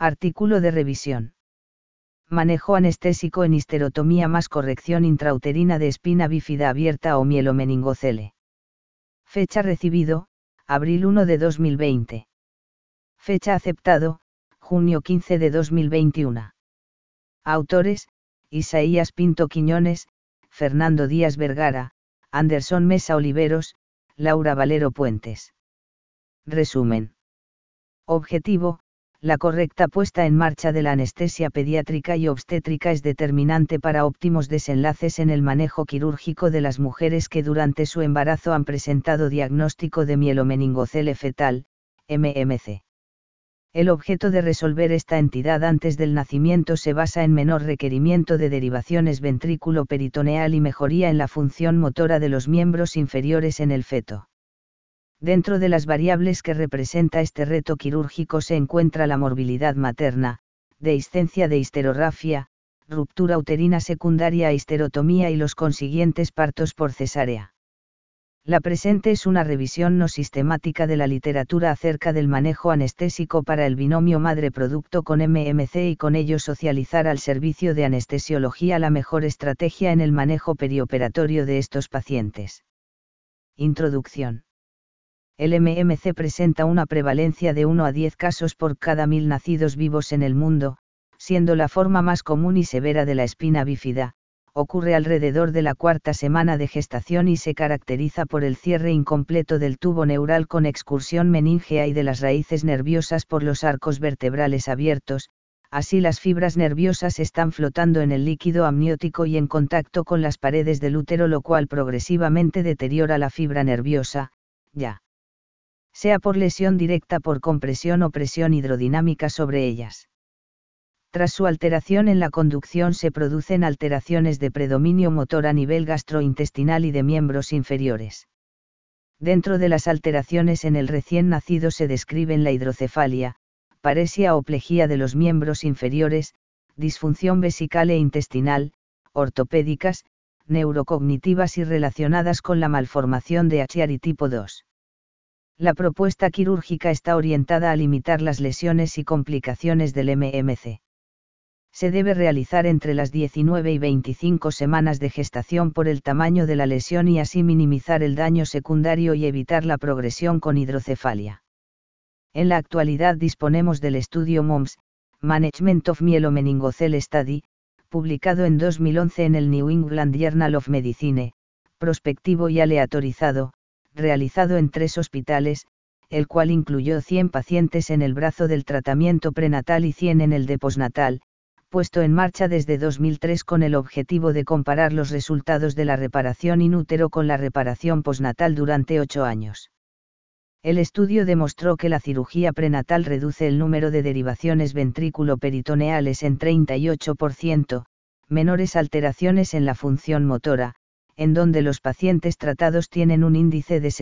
Artículo de revisión. Manejo anestésico en histerotomía más corrección intrauterina de espina bífida abierta o mielomeningocele. Fecha recibido, abril 1 de 2020. Fecha aceptado, junio 15 de 2021. Autores, Isaías Pinto Quiñones, Fernando Díaz Vergara, Anderson Mesa Oliveros, Laura Valero Puentes. Resumen. Objetivo: la correcta puesta en marcha de la anestesia pediátrica y obstétrica es determinante para óptimos desenlaces en el manejo quirúrgico de las mujeres que durante su embarazo han presentado diagnóstico de mielomeningocele fetal, MMC. El objeto de resolver esta entidad antes del nacimiento se basa en menor requerimiento de derivaciones ventrículo-peritoneal y mejoría en la función motora de los miembros inferiores en el feto. Dentro de las variables que representa este reto quirúrgico se encuentra la morbilidad materna, dehiscencia de histerorrafia, ruptura uterina secundaria a histerotomía y los consiguientes partos por cesárea. La presente es una revisión no sistemática de la literatura acerca del manejo anestésico para el binomio madre-producto con MMC y con ello socializar al servicio de anestesiología la mejor estrategia en el manejo perioperatorio de estos pacientes. Introducción. El MMC presenta una prevalencia de 1 a 10 casos por cada 1000 nacidos vivos en el mundo, siendo la forma más común y severa de la espina bífida. Ocurre alrededor de la cuarta semana de gestación y se caracteriza por el cierre incompleto del tubo neural con excursión meníngea y de las raíces nerviosas por los arcos vertebrales abiertos, así las fibras nerviosas están flotando en el líquido amniótico y en contacto con las paredes del útero, lo cual progresivamente deteriora la fibra nerviosa, ya sea por lesión directa por compresión o presión hidrodinámica sobre ellas. Tras su alteración en la conducción se producen alteraciones de predominio motor a nivel gastrointestinal y de miembros inferiores. Dentro de las alteraciones en el recién nacido se describen la hidrocefalia, paresia o plejía de los miembros inferiores, disfunción vesical e intestinal, ortopédicas, neurocognitivas y relacionadas con la malformación de Chiari tipo 2. La propuesta quirúrgica está orientada a limitar las lesiones y complicaciones del MMC. Se debe realizar entre las 19 y 25 semanas de gestación por el tamaño de la lesión y así minimizar el daño secundario y evitar la progresión con hidrocefalia. En la actualidad disponemos del estudio MOMS, Management of Mielomeningocele Study, publicado en 2011 en el New England Journal of Medicine, prospectivo y aleatorizado, realizado en 3 hospitales, el cual incluyó 100 pacientes en el brazo del tratamiento prenatal y 100 en el de postnatal, puesto en marcha desde 2003 con el objetivo de comparar los resultados de la reparación in útero con la reparación postnatal durante 8 años. El estudio demostró que la cirugía prenatal reduce el número de derivaciones ventrículo-peritoneales en 38%, menores alteraciones en la función motora, en donde los pacientes tratados tienen un índice de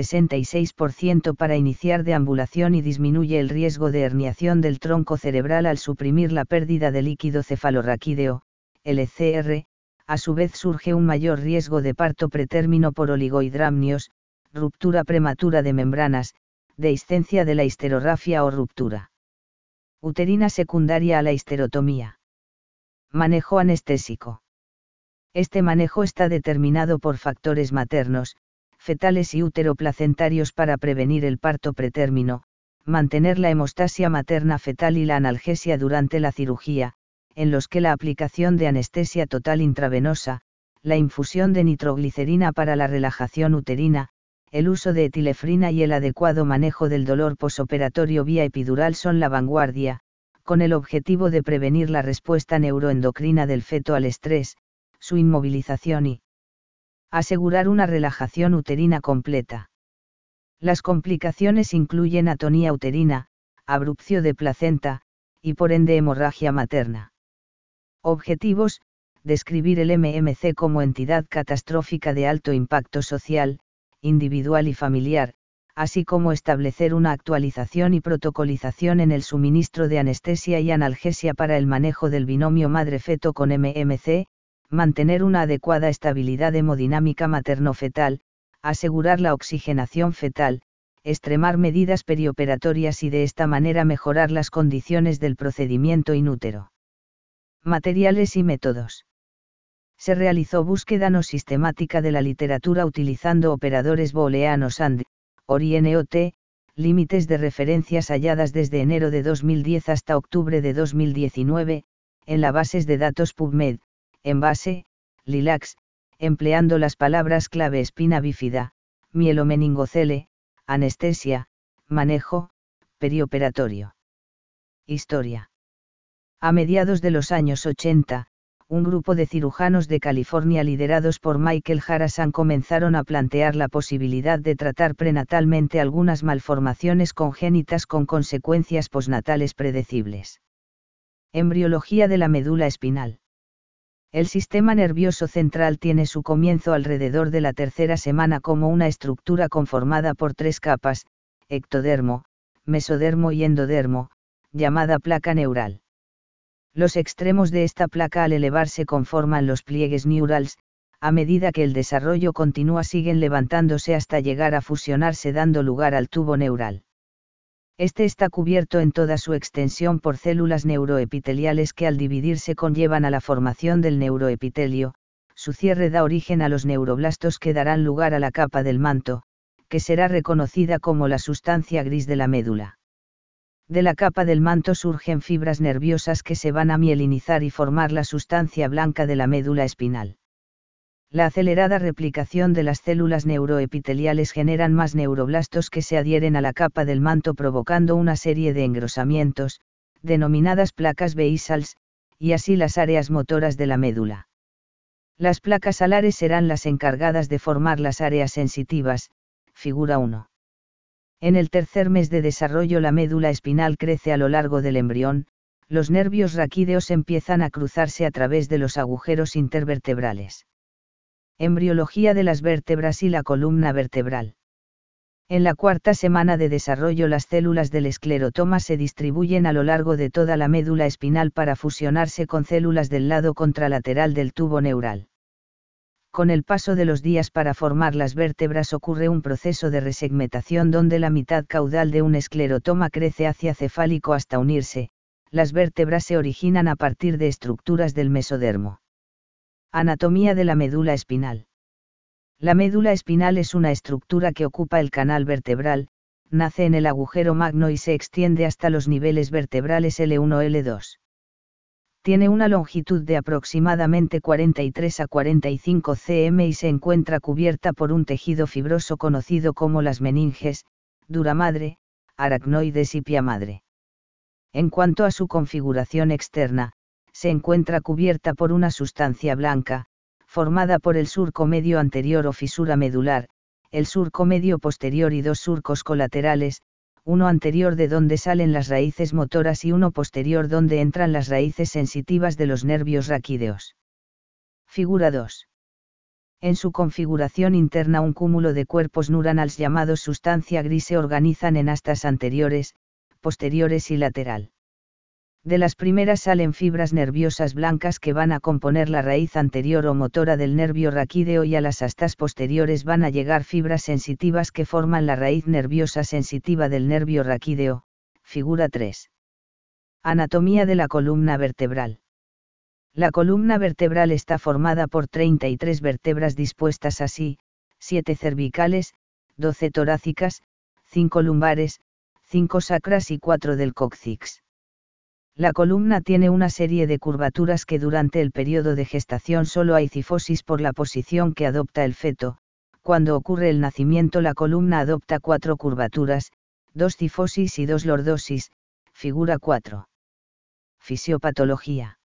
66% para iniciar deambulación y disminuye el riesgo de herniación del tronco cerebral al suprimir la pérdida de líquido cefalorraquídeo, LCR, a su vez surge un mayor riesgo de parto pretérmino por oligohidramnios, ruptura prematura de membranas, dehiscencia de la histerorrafia o ruptura uterina secundaria a la histerotomía. Manejo anestésico. Este manejo está determinado por factores maternos, fetales y útero-placentarios para prevenir el parto pretérmino, mantener la hemostasia materna fetal y la analgesia durante la cirugía, en los que la aplicación de anestesia total intravenosa, la infusión de nitroglicerina para la relajación uterina, el uso de etilefrina y el adecuado manejo del dolor posoperatorio vía epidural son la vanguardia, con el objetivo de prevenir la respuesta neuroendocrina del feto al estrés, su inmovilización y asegurar una relajación uterina completa. Las complicaciones incluyen atonía uterina, abrupción de placenta, y por ende hemorragia materna. Objetivos: describir el MMC como entidad catastrófica de alto impacto social, individual y familiar, así como establecer una actualización y protocolización en el suministro de anestesia y analgesia para el manejo del binomio madre-feto con MMC, mantener una adecuada estabilidad hemodinámica materno-fetal, asegurar la oxigenación fetal, extremar medidas perioperatorias y de esta manera mejorar las condiciones del procedimiento inútero. Materiales y métodos. Se realizó búsqueda no sistemática de la literatura utilizando operadores booleanos AND, OR y NOT, límites de referencias halladas desde enero de 2010 hasta octubre de 2019, en las bases de datos PubMed, en base, LILACS, empleando las palabras clave espina bífida, mielomeningocele, anestesia, manejo, perioperatorio. Historia. A mediados de los años 80, un grupo de cirujanos de California liderados por Michael Harrison comenzaron a plantear la posibilidad de tratar prenatalmente algunas malformaciones congénitas con consecuencias postnatales predecibles. Embriología de la médula espinal. El sistema nervioso central tiene su comienzo alrededor de la tercera semana como una estructura conformada por tres capas, ectodermo, mesodermo y endodermo, llamada placa neural. Los extremos de esta placa al elevarse conforman los pliegues neurals, a medida que el desarrollo continúa siguen levantándose hasta llegar a fusionarse dando lugar al tubo neural. Este está cubierto en toda su extensión por células neuroepiteliales que al dividirse conllevan a la formación del neuroepitelio, su cierre da origen a los neuroblastos que darán lugar a la capa del manto, que será reconocida como la sustancia gris de la médula. De la capa del manto surgen fibras nerviosas que se van a mielinizar y formar la sustancia blanca de la médula espinal. La acelerada replicación de las células neuroepiteliales generan más neuroblastos que se adhieren a la capa del manto provocando una serie de engrosamientos, denominadas placas basals, y así las áreas motoras de la médula. Las placas alares serán las encargadas de formar las áreas sensitivas, figura 1. En el tercer mes de desarrollo la médula espinal crece a lo largo del embrión, los nervios raquídeos empiezan a cruzarse a través de los agujeros intervertebrales. Embriología de las vértebras y la columna vertebral. En la cuarta semana de desarrollo las células del esclerotoma se distribuyen a lo largo de toda la médula espinal para fusionarse con células del lado contralateral del tubo neural. Con el paso de los días para formar las vértebras ocurre un proceso de resegmentación donde la mitad caudal de un esclerotoma crece hacia cefálico hasta unirse, las vértebras se originan a partir de estructuras del mesodermo. Anatomía de la médula espinal. La médula espinal es una estructura que ocupa el canal vertebral, nace en el agujero magno y se extiende hasta los niveles vertebrales L1-L2. Tiene una longitud de aproximadamente 43 a 45 cm y se encuentra cubierta por un tejido fibroso conocido como las meninges, duramadre, aracnoides y pia madre. En cuanto a su configuración externa, se encuentra cubierta por una sustancia blanca, formada por el surco medio anterior o fisura medular, el surco medio posterior y dos surcos colaterales, uno anterior de donde salen las raíces motoras y uno posterior donde entran las raíces sensitivas de los nervios raquídeos. Figura 2. En su configuración interna un cúmulo de cuerpos neuronales llamados sustancia gris se organizan en astas anteriores, posteriores y lateral. De las primeras salen fibras nerviosas blancas que van a componer la raíz anterior o motora del nervio raquídeo y a las astas posteriores van a llegar fibras sensitivas que forman la raíz nerviosa sensitiva del nervio raquídeo, figura 3. Anatomía de la columna vertebral. La columna vertebral está formada por 33 vértebras dispuestas así, 7 cervicales, 12 torácicas, 5 lumbares, 5 sacras y 4 del cóccix. La columna tiene una serie de curvaturas que durante el periodo de gestación solo hay cifosis por la posición que adopta el feto, cuando ocurre el nacimiento la columna adopta 4 curvaturas, 2 cifosis y 2 lordosis, figura 4. Fisiopatología.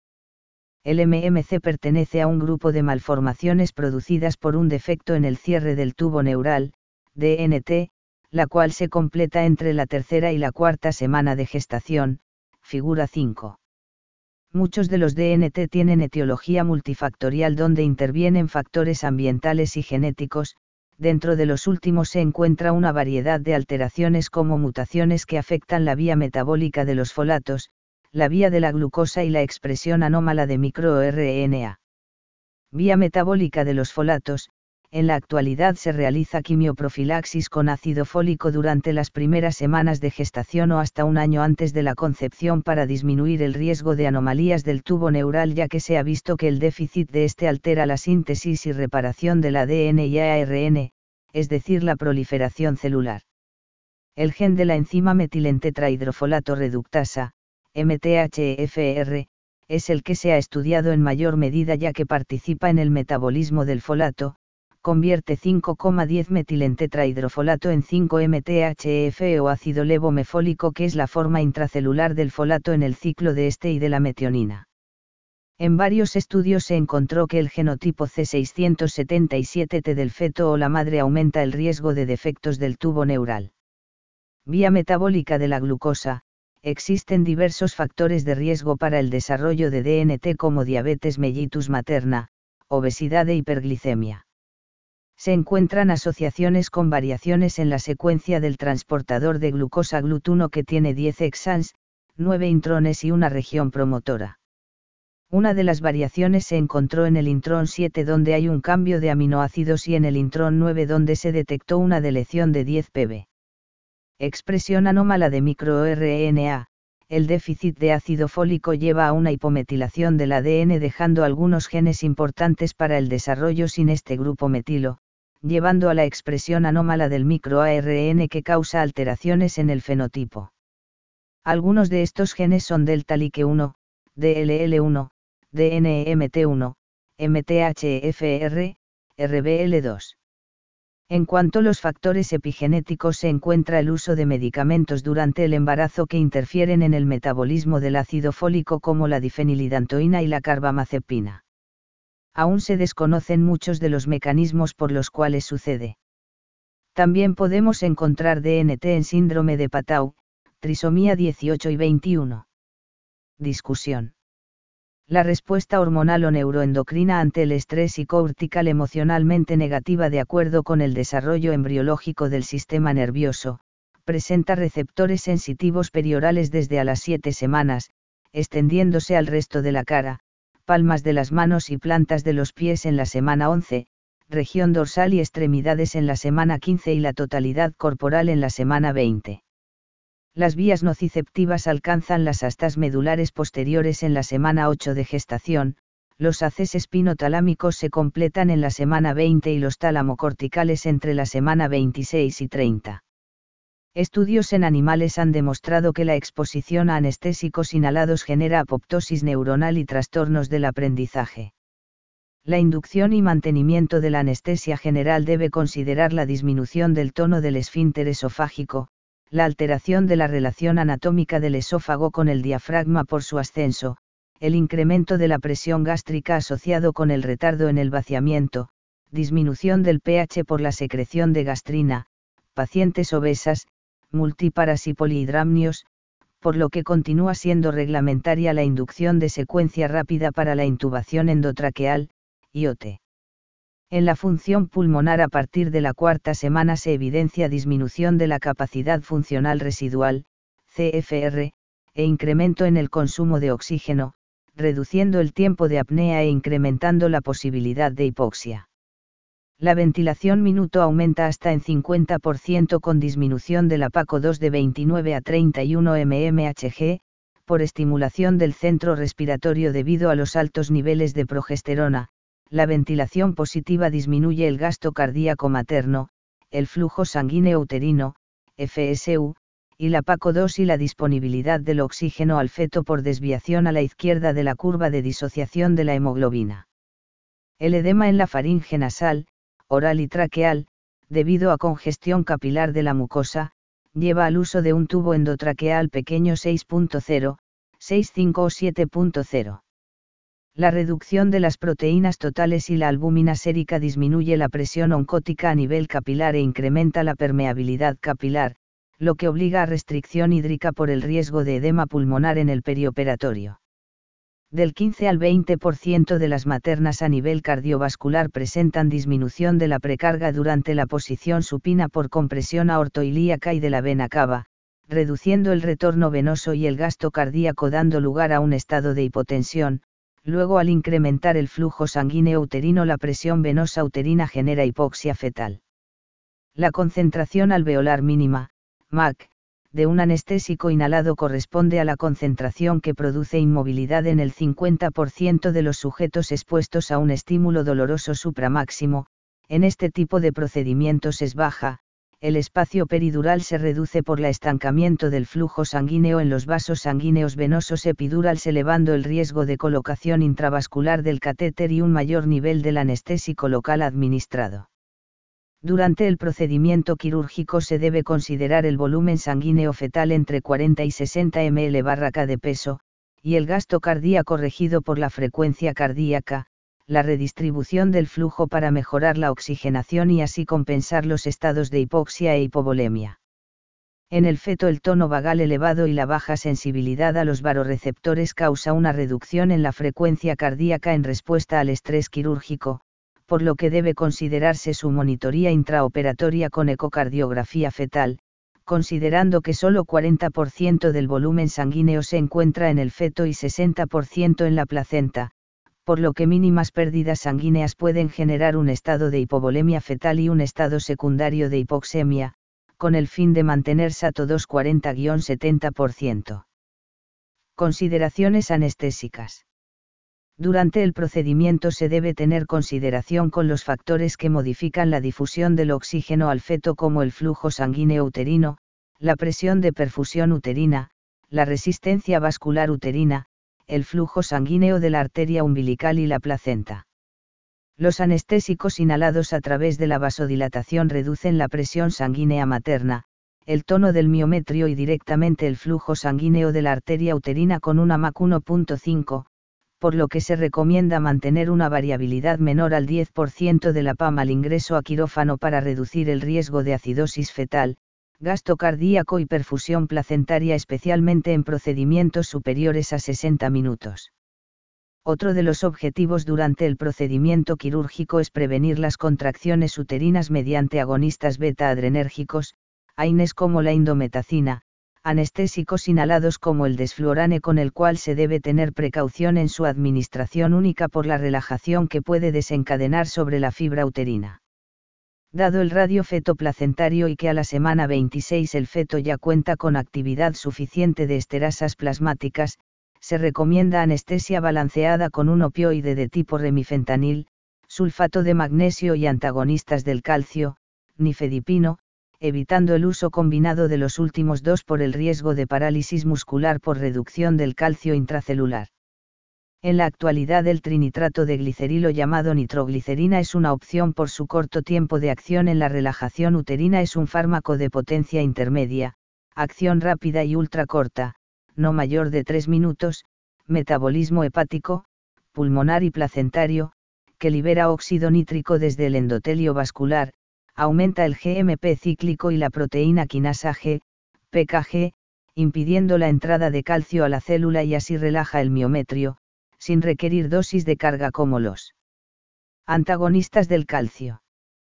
El MMC pertenece a un grupo de malformaciones producidas por un defecto en el cierre del tubo neural, DNT, la cual se completa entre la tercera y la cuarta semana de gestación, figura 5. Muchos de los DNT tienen etiología multifactorial donde intervienen factores ambientales y genéticos, dentro de los últimos se encuentra una variedad de alteraciones como mutaciones que afectan la vía metabólica de los folatos, la vía de la glucosa y la expresión anómala de microRNA. Vía metabólica de los folatos, En la actualidad se realiza quimioprofilaxis con ácido fólico durante las primeras semanas de gestación o hasta un año antes de la concepción para disminuir el riesgo de anomalías del tubo neural, ya que se ha visto que el déficit de este altera la síntesis y reparación del ADN y ARN, es decir, la proliferación celular. El gen de la enzima metilentetrahidrofolato reductasa, MTHFR, es el que se ha estudiado en mayor medida ya que participa en el metabolismo del folato, convierte 5,10 metilentetrahidrofolato en 5-MTHF o ácido levomefólico, que es la forma intracelular del folato en el ciclo de este y de la metionina. En varios estudios se encontró que el genotipo C677T del feto o la madre aumenta el riesgo de defectos del tubo neural. Vía metabólica de la glucosa. Existen diversos factores de riesgo para el desarrollo de DNT como diabetes mellitus materna, obesidad e hiperglicemia. Se encuentran asociaciones con variaciones en la secuencia del transportador de glucosa GLUT1 que tiene 10 exons, 9 intrones y una región promotora. Una de las variaciones se encontró en el intrón 7 donde hay un cambio de aminoácidos y en el intrón 9 donde se detectó una deleción de 10 pp. Expresión anómala de microRNA. El déficit de ácido fólico lleva a una hipometilación del ADN dejando algunos genes importantes para el desarrollo sin este grupo metilo, llevando a la expresión anómala del microARN que causa alteraciones en el fenotipo. Algunos de estos genes son delta like1, DLL1, DNMT1, MTHFR, RBL2. En cuanto a los factores epigenéticos, se encuentra el uso de medicamentos durante el embarazo que interfieren en el metabolismo del ácido fólico como la difenilidantoína y la carbamazepina. Aún se desconocen muchos de los mecanismos por los cuales sucede. También podemos encontrar DNT en síndrome de Patau, trisomía 18 y 21. Discusión. La respuesta hormonal o neuroendocrina ante el estrés psicocortical emocionalmente negativa, de acuerdo con el desarrollo embriológico del sistema nervioso, presenta receptores sensitivos periorales desde a las 7 semanas, extendiéndose al resto de la cara, palmas de las manos y plantas de los pies en la semana 11, región dorsal y extremidades en la semana 15 y la totalidad corporal en la semana 20. Las vías nociceptivas alcanzan las astas medulares posteriores en la semana 8 de gestación, los haces espinotalámicos se completan en la semana 20 y los tálamo-corticales entre la semana 26 y 30. Estudios en animales han demostrado que la exposición a anestésicos inhalados genera apoptosis neuronal y trastornos del aprendizaje. La inducción y mantenimiento de la anestesia general debe considerar la disminución del tono del esfínter esofágico, la alteración de la relación anatómica del esófago con el diafragma por su ascenso, el incremento de la presión gástrica asociado con el retardo en el vaciamiento, disminución del pH por la secreción de gastrina, pacientes obesas, multíparas y polihidramnios, por lo que continúa siendo reglamentaria la inducción de secuencia rápida para la intubación endotraqueal, IOT. En la función pulmonar, a partir de la cuarta semana se evidencia disminución de la capacidad funcional residual, CFR, e incremento en el consumo de oxígeno, reduciendo el tiempo de apnea e incrementando la posibilidad de hipoxia. La ventilación minuto aumenta hasta en 50% con disminución de la PACO2 de 29 a 31 mmHg, por estimulación del centro respiratorio debido a los altos niveles de progesterona. La ventilación positiva disminuye el gasto cardíaco materno, el flujo sanguíneo uterino, FSU, y la PACO2 y la disponibilidad del oxígeno al feto por desviación a la izquierda de la curva de disociación de la hemoglobina. El edema en la faringe nasal, oral y traqueal, debido a congestión capilar de la mucosa, lleva al uso de un tubo endotraqueal pequeño 6.0, 6.5 o 7.0. La reducción de las proteínas totales y la albúmina sérica disminuye la presión oncótica a nivel capilar e incrementa la permeabilidad capilar, lo que obliga a restricción hídrica por el riesgo de edema pulmonar en el perioperatorio. Del 15 al 20% de las maternas a nivel cardiovascular presentan disminución de la precarga durante la posición supina por compresión aortoilíaca y de la vena cava, reduciendo el retorno venoso y el gasto cardíaco, dando lugar a un estado de hipotensión, Luego, al incrementar el flujo sanguíneo uterino, la presión venosa uterina genera hipoxia fetal. La concentración alveolar mínima, MAC, de un anestésico inhalado corresponde a la concentración que produce inmovilidad en el 50% de los sujetos expuestos a un estímulo doloroso supramáximo. En este tipo de procedimientos es baja. El espacio peridural se reduce por el estancamiento del flujo sanguíneo en los vasos sanguíneos venosos epidurales, elevando el riesgo de colocación intravascular del catéter y un mayor nivel del anestésico local administrado. Durante el procedimiento quirúrgico se debe considerar el volumen sanguíneo fetal entre 40 y 60 ml/k de peso, y el gasto cardíaco regido por la frecuencia cardíaca, la redistribución del flujo para mejorar la oxigenación y así compensar los estados de hipoxia e hipovolemia. En el feto, el tono vagal elevado y la baja sensibilidad a los varoreceptores causa una reducción en la frecuencia cardíaca en respuesta al estrés quirúrgico, por lo que debe considerarse su monitoría intraoperatoria con ecocardiografía fetal, considerando que solo 40% del volumen sanguíneo se encuentra en el feto y 60% en la placenta, por lo que mínimas pérdidas sanguíneas pueden generar un estado de hipovolemia fetal y un estado secundario de hipoxemia, con el fin de mantener SATO 2 40-70%. Consideraciones anestésicas. Durante el procedimiento se debe tener consideración con los factores que modifican la difusión del oxígeno al feto, como el flujo sanguíneo uterino, la presión de perfusión uterina, la resistencia vascular uterina, el flujo sanguíneo de la arteria umbilical y la placenta. Los anestésicos inhalados a través de la vasodilatación reducen la presión sanguínea materna, el tono del miometrio y directamente el flujo sanguíneo de la arteria uterina con una MAC 1.5, por lo que se recomienda mantener una variabilidad menor al 10% de la PAM al ingreso a quirófano para reducir el riesgo de acidosis fetal, gasto cardíaco y perfusión placentaria, especialmente en procedimientos superiores a 60 minutos. Otro de los objetivos durante el procedimiento quirúrgico es prevenir las contracciones uterinas mediante agonistas beta-adrenérgicos, AINES como la indometacina, anestésicos inhalados como el desflurane, con el cual se debe tener precaución en su administración única por la relajación que puede desencadenar sobre la fibra uterina. Dado el radio feto placentario y que a la semana 26 el feto ya cuenta con actividad suficiente de esterasas plasmáticas, se recomienda anestesia balanceada con un opioide de tipo remifentanil, sulfato de magnesio y antagonistas del calcio, nifedipino, evitando el uso combinado de los últimos dos por el riesgo de parálisis muscular por reducción del calcio intracelular. En la actualidad, el trinitrato de glicerilo, llamado nitroglicerina, es una opción por su corto tiempo de acción en la relajación uterina. Es un fármaco de potencia intermedia, acción rápida y ultracorta, no mayor de 3 minutos, metabolismo hepático, pulmonar y placentario, que libera óxido nítrico desde el endotelio vascular, aumenta el GMP cíclico y la proteína quinasa G, PKG, impidiendo la entrada de calcio a la célula y así relaja el miometrio, sin requerir dosis de carga como los antagonistas del calcio.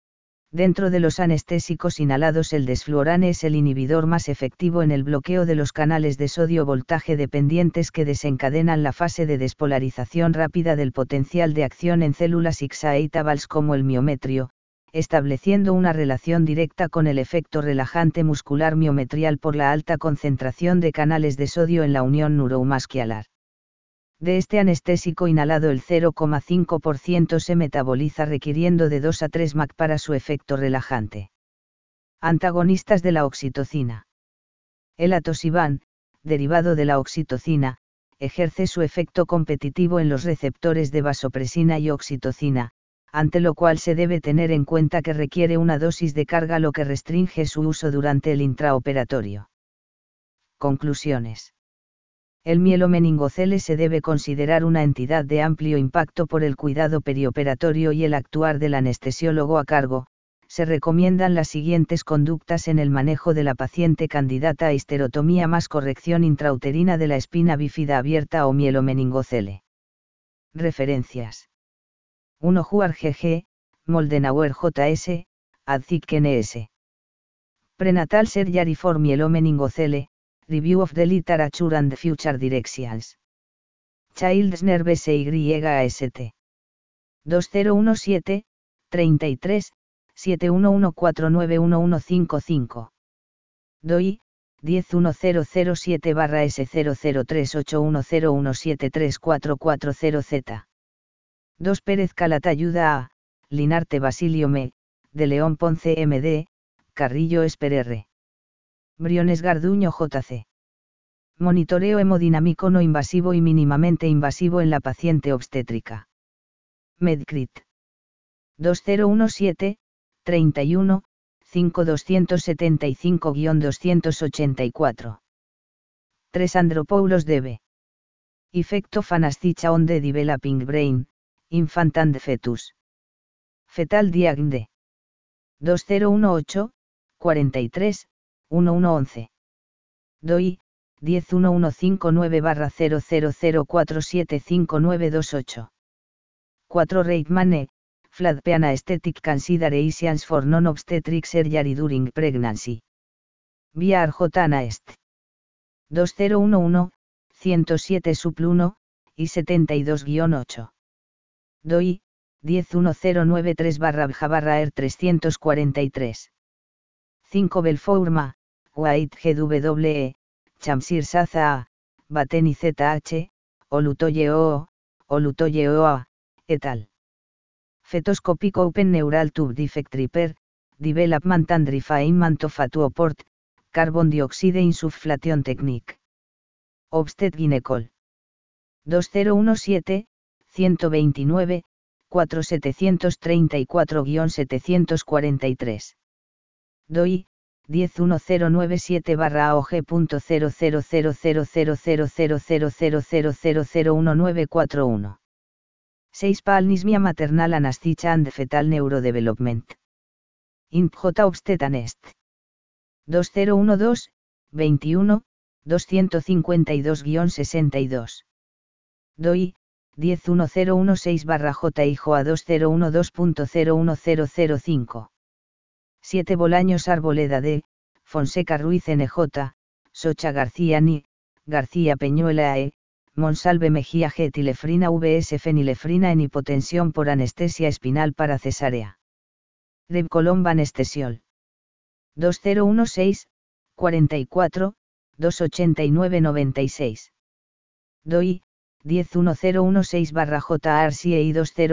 Dentro de los anestésicos inhalados, el desflurane es el inhibidor más efectivo en el bloqueo de los canales de sodio voltaje dependientes que desencadenan la fase de despolarización rápida del potencial de acción en células excitables como el miometrio, estableciendo una relación directa con el efecto relajante muscular miometrial por la alta concentración de canales de sodio en la unión neuromuscular. De este anestésico inhalado, el 0,5% se metaboliza requiriendo de 2 a 3 mAc para su efecto relajante. Antagonistas de la oxitocina. El atosiban, derivado de la oxitocina, ejerce su efecto competitivo en los receptores de vasopresina y oxitocina, ante lo cual se debe tener en cuenta que requiere una dosis de carga, lo que restringe su uso durante el intraoperatorio. Conclusiones. El mielomeningocele se debe considerar una entidad de amplio impacto por el cuidado perioperatorio y el actuar del anestesiólogo a cargo. Se recomiendan las siguientes conductas en el manejo de la paciente candidata a histerotomía más corrección intrauterina de la espina bífida abierta o mielomeningocele. Referencias. 1. Huar G.G., Moldenauer J.S., Adzik N.S. Prenatal Surgery for Mielomeningocele, Review of the Literature and Future Directions. Childs Nerve SYAST. 2017, 33, 7114911155. DOI, 10007-S0038101734440Z. 2 Pérez Calatayuda A, Linarte Basilio Me, de León Ponce MD, Carrillo Esperr. Briones Garduño JC. Monitoreo hemodinámico no invasivo y mínimamente invasivo en la paciente obstétrica. Medcrit. 2017, 31, 5275-284. 3 Andropoulos Debe. Effect of anesthesia on the developing brain, infant and fetus. Fetal diagde. 2018, 43, 1111. DOI, 10159-0004759228. 4 Reitmane, Fladpeana Aesthetic Considerations for Non-Obstetric Surgery During Pregnancy. Vía Arjotana Est. 2011, 107 supl 1, y 72-8. DOI, 10193-BJAR 343. 5 Belfourma, White GWE, Chamsir Saza A, Bateni ZH, Olutoye OA, et al. Fetoscopic Open Neural Tube Defect Repair, Development and Refinement of a Two-Port, Carbon Dioxide Insufflation Technique. Obstet Gynecol. 2017, 129, 4734-743. DOI, 10197-AOG.0000000000001941. 6 Palnismia Maternal Anesthesia and Fetal Neurodevelopment. Int J. Obstet Anest. 2012, 21, 252-62. DOI, 10116-JIJOA 2012.01005. 7 Bolaños Arboleda D, Fonseca Ruiz NJ, Socha García Ni, García Peñuela E, Monsalve Mejía G. Etilefrina vs fenilefrina en hipotensión por anestesia espinal para cesárea. Reb Colomba Anestesiol. 2016, 44, 289-96. DOI, 10116-JARCIEI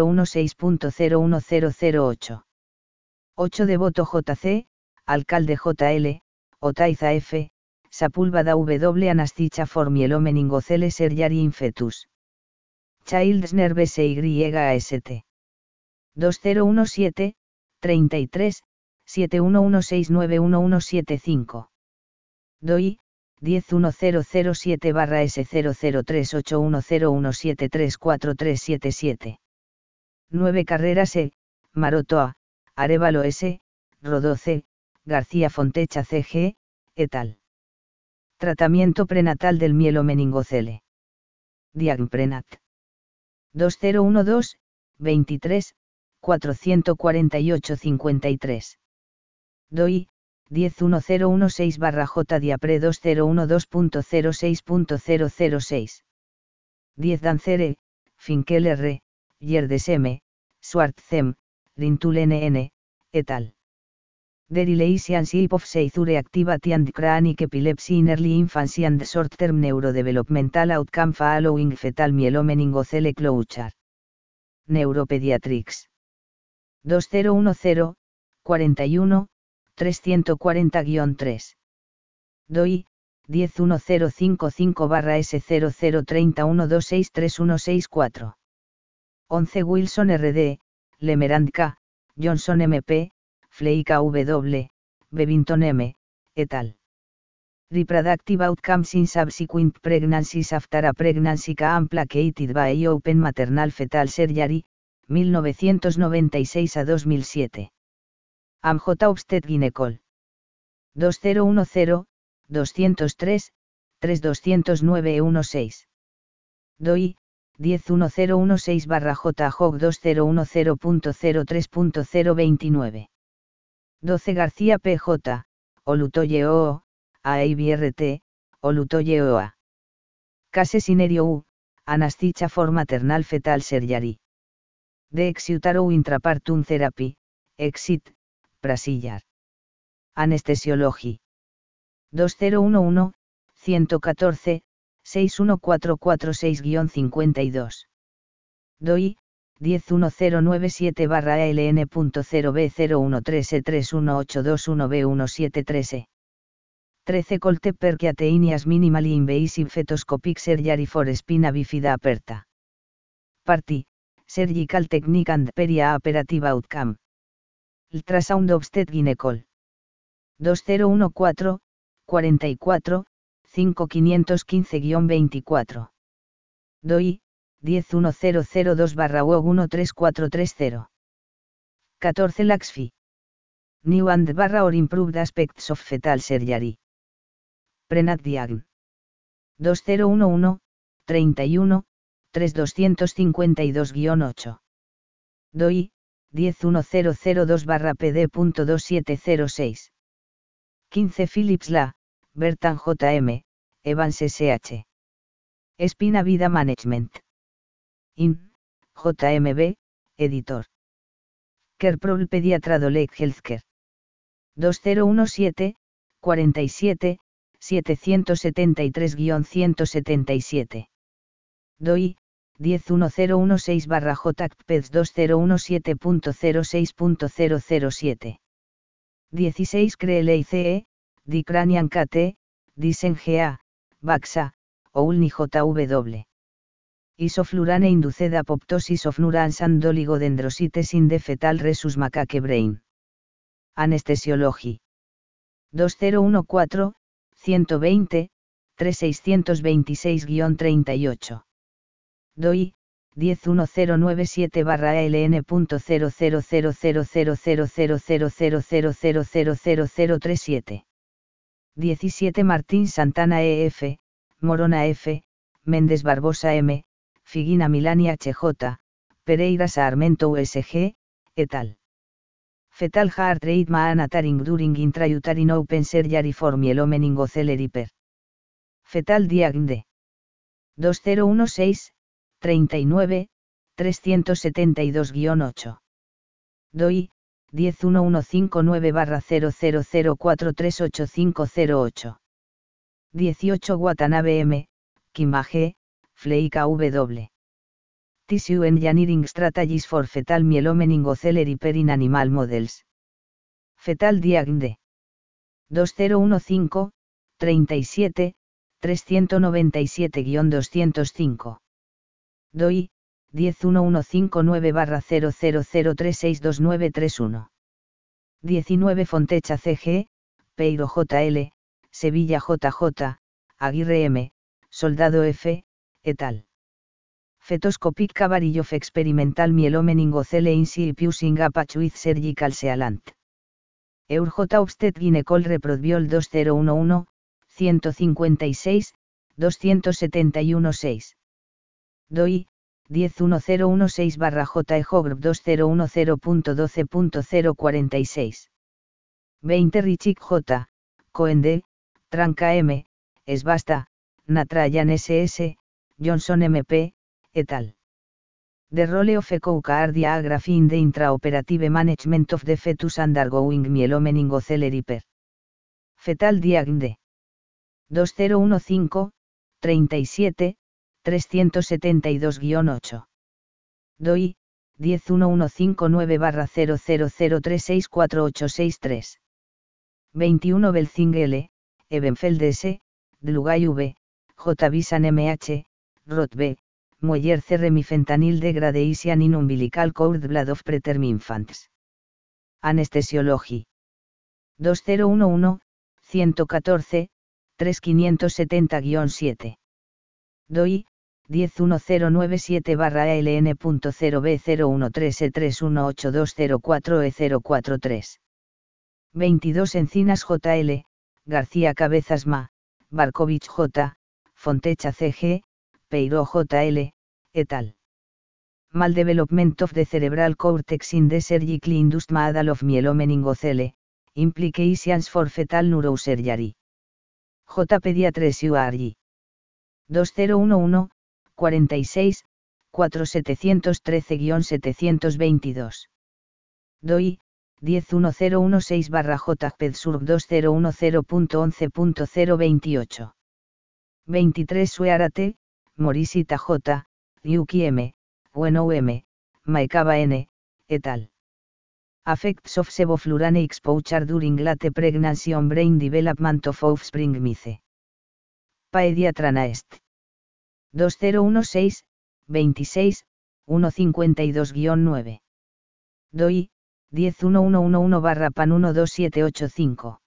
2016.01008. 8 Devoto JC, Alcalde JL, Otaiza F, Sapúlveda W Anesthesia for Mielomeningocele Surgery in Fetus. Child's Nerve SYAST. 2017, 33, 7116911175. DOI, 10107-S0038101734377. 9 Carreras E, Maroto A, Arévalo S, Rodó C, García Fontecha CG, et al. Tratamiento prenatal del mielomeningocele. Diagprenat. 2012, 23, 448-53. DOI, 10116-J Diapre 2012.006.006. 10 Dancere, Finkel R, Yerdes M, Swartzem, Rintul NN, et al. Derivation of Seizure Activity and Chronic Epilepsy in Early Infancy and Short-Term Neurodevelopmental Outcome Following Fetal Mielomeningocele Closure. Neuropediatrics. 2010, 41, 340-3. DOI, 11055-S00311631634. 11 Wilson RD, Lemerand K, Johnson MP, Fleika W, Bevington M, et al. Reproductive Outcomes in Subsequent Pregnancies After a Pregnancy Complicated by Open Maternal Fetal Surgery, 1996-2007. AMJ Obstet Gynecol. 2010, 203, 3209-16. DOI, 10116-JHOG 2010.03.029. 12 García PJ, Olutoye OO, AIBRT, Olutoye OA. Case Sinerio U, Anesthesia for maternal fetal surgery. De exutarou intrapartum therapy, exit, prasillar. Anestesiology. 2011, 114, 61446-52. DOI, 10997/ALN.0B013E31821B173E. 13 Cold Perchiateinias minimally invasive fetoscopic surgery for spina bifida aperta. Party, surgical technique and peria-operative outcome. Ultrasound obstet gynecol. 2014, 44, 5515-24. DOI, 10102/WOG13430. 14 Laxfi. New and or improved aspects of fetal surgery. Prenat Diagn. 2011, 31, 3252-8. DOI, 11002/PD.2706. 15 Philips La, Bertan J.M., Evans S.H. Espina Vida Management. In, JMB, editor. Kerprol Pediatra Dolek Healthcare. 2017, 47, 773-177. DOI, 10116/JACPEDS 2017.06.007. 16 Creeley CE, Dicranian KT, Disen GA, Baxa, Oulni JW. Isoflurane induced apoptosis of neurons and oligodendrosites in the fetal rhesus macaque brain. Anestesiology. 2014, 120, 3626-38. DOI, 10197/ALN.000000000000037. 17 Martín Santana EF, Morona F, Méndez Barbosa M, Figuina Milani HJ, Pereira Sarmento USG, et al. Fetal heart rate monitoring during intrauterine open surgery for myelomeningocele repair. Fetal diagn. 2016, 39, 372-8. DOI, 11159/0004388508. 18 Watanabe M, Kimage, Fleika W. Tissue Engineering Strategies for Fetal Myelomeningocele Repair in Animal Models. Fetal Diagn. 2015, 37, 397-205. DOI, 11159/0003622931. 19 Fontecha CG, Peiro JL, Sevilla JJ, Aguirre M, Soldado F, et al. Fetoscopic Cavalry of Experimental Myelomeningocele Insip Using Apache with Surgical Sealant. J. Obstet Gynecol Reproduol 2011, 156, 271-6. DOI, 10116/JEHOGRP 2010.12.046. 20 Richik J, Cohen D, Tranca M, Esbasta, Natrayan SS, Johnson MP, et al. The role of echocardiography in the intraoperative management of the fetus undergoing myelomeningocele repair. Fetal diagn. 2015, 37, 372-8. DOI, 11159/0003648663. 21 Belzing L, Ebenfeld S, Dlugay V, J. Bisan MH, Roth B, Mueller C. Remifentanil degradation in umbilical cord blood of preterm infants. Anestesiology. 2011, 114, 3570-7. DOI, 10117/ALN.0B013E31820404043. 22 Encinas JL, García Cabezas Ma, Barkovich J, Fontecha CG, Peiro JL, et al. Maldevelopment of the cerebral cortex in the surgically induced model of myelomeningocele, implications for fetal neurosurgery. J. Pediatres URG. 2011, 46, 4713-722. DOI, 10116/JPEG-SURC 2010.11.028. 23 Suearate, Morisita J., Yuki M., Ueno M., Maekaba N., et al. Effects of sevoflurane exposure during late pregnancy on brain development of offspring myce. Paediatrana Est. 2016, 26, 152-9. DOI, 10111/PAN 12785.